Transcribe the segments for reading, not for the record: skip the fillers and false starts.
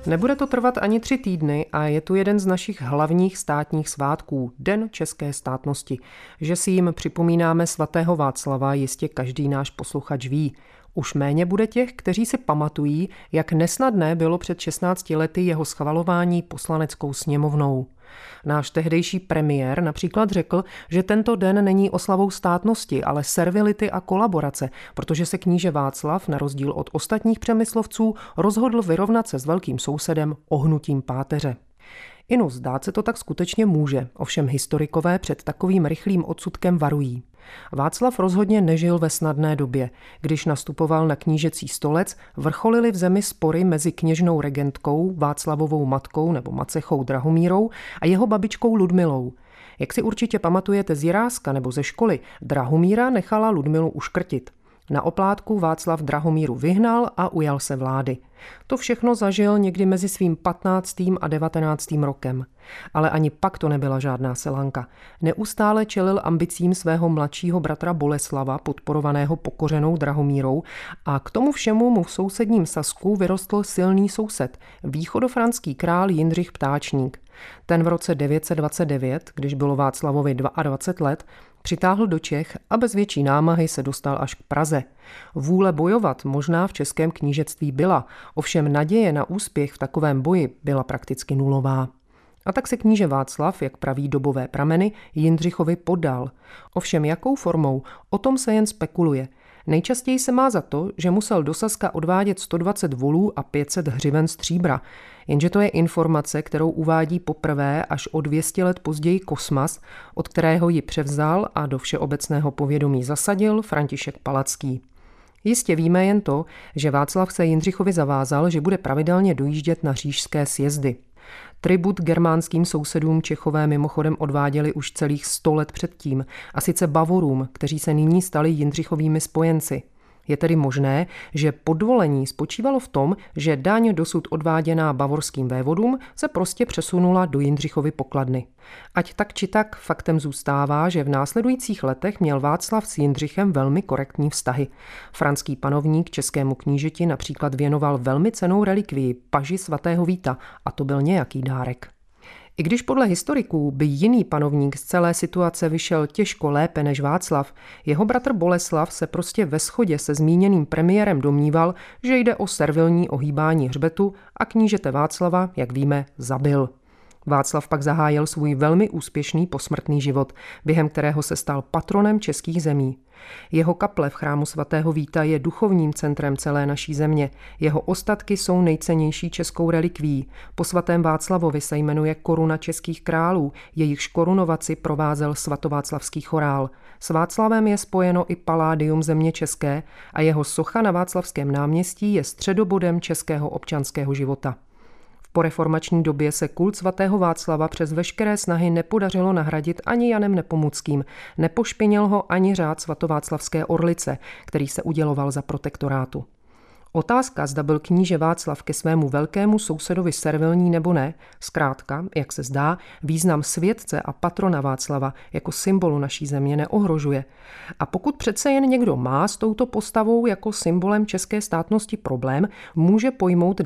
Nebude to trvat ani 3 týdny a je tu jeden z našich hlavních státních svátků, Den české státnosti. Že si jim připomínáme svatého Václava, jistě každý náš posluchač ví. Už méně bude těch, kteří si pamatují, jak nesnadné bylo před 16 lety jeho schvalování poslaneckou sněmovnou. Náš tehdejší premiér například řekl, že tento den není oslavou státnosti, ale servility a kolaborace, protože se kníže Václav, na rozdíl od ostatních přemyslovců, rozhodl vyrovnat se s velkým sousedem ohnutím páteře. Inu, zdát se to tak skutečně může, ovšem historikové před takovým rychlým odsudkem varují. Václav rozhodně nežil ve snadné době. Když nastupoval na knížecí stolec, vrcholily v zemi spory mezi kněžnou regentkou, Václavovou matkou nebo macechou Drahomírou a jeho babičkou Ludmilou. Jak si určitě pamatujete z Jiráska nebo ze školy, Drahomíra nechala Ludmilu uškrtit. Na oplátku Václav Drahomíru vyhnal a ujal se vlády. To všechno zažil někdy mezi svým 15. a 19. rokem. Ale ani pak to nebyla žádná selanka. Neustále čelil ambicím svého mladšího bratra Boleslava, podporovaného pokořenou Drahomírou, a k tomu všemu mu v sousedním Sasku vyrostl silný soused, východofranský král Jindřich Ptáčník. Ten v roce 929, když bylo Václavovi 22 let, přitáhl do Čech a bez větší námahy se dostal až k Praze. Vůle bojovat možná v českém knížectví byla, ovšem naděje na úspěch v takovém boji byla prakticky nulová. A tak se kníže Václav, jak praví dobové prameny, Jindřichovi poddal. Ovšem jakou formou, o tom se jen spekuluje. Nejčastěji se má za to, že musel do Saska odvádět 120 volů a 500 hřiven stříbra. Jenže to je informace, kterou uvádí poprvé až o 200 let později Kosmas, od kterého ji převzal a do všeobecného povědomí zasadil František Palacký. Jistě víme jen to, že Václav se Jindřichovi zavázal, že bude pravidelně dojíždět na říšské sjezdy. Tribut germánským sousedům Čechové mimochodem odváděli už celých 100 let předtím, a sice Bavorům, kteří se nyní stali Jindřichovými spojenci. Je tedy možné, že podvolení spočívalo v tom, že daň dosud odváděná bavorským vévodům se prostě přesunula do Jindřichovy pokladny. Ať tak či tak, faktem zůstává, že v následujících letech měl Václav s Jindřichem velmi korektní vztahy. Franský panovník českému knížeti například věnoval velmi cennou relikvii, paži svatého Víta, a to byl nějaký dárek. I když podle historiků by jiný panovník z celé situace vyšel těžko lépe než Václav, jeho bratr Boleslav se prostě ve shodě se zmíněným premiérem domníval, že jde o servilní ohýbání hřbetu a knížete Václava, jak víme, zabil. Václav pak zahájil svůj velmi úspěšný posmrtný život, během kterého se stal patronem českých zemí. Jeho kaple v chrámu svatého Víta je duchovním centrem celé naší země. Jeho ostatky jsou nejcennější českou relikví. Po svatém Václavovi se jmenuje koruna českých králů, jejichž korunovaci provázel svatováclavský chorál. S Václavem je spojeno i paládium země české a jeho socha na Václavském náměstí je středobodem českého občanského života. Po reformační době se kult svatého Václava přes veškeré snahy nepodařilo nahradit ani Janem Nepomuckým. Nepošpinil ho ani řád svatováclavské orlice, který se uděloval za protektorátu. Otázka, zda byl kníže Václav ke svému velkému sousedovi servilní nebo ne, zkrátka, jak se zdá, význam světce a patrona Václava jako symbolu naší země neohrožuje. A pokud přece jen někdo má s touto postavou jako symbolem české státnosti problém, může pojmout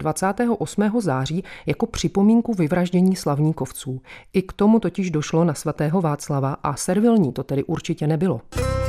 28. září jako připomínku vyvraždění slavníkovců. I k tomu totiž došlo na svatého Václava a servilní to tedy určitě nebylo.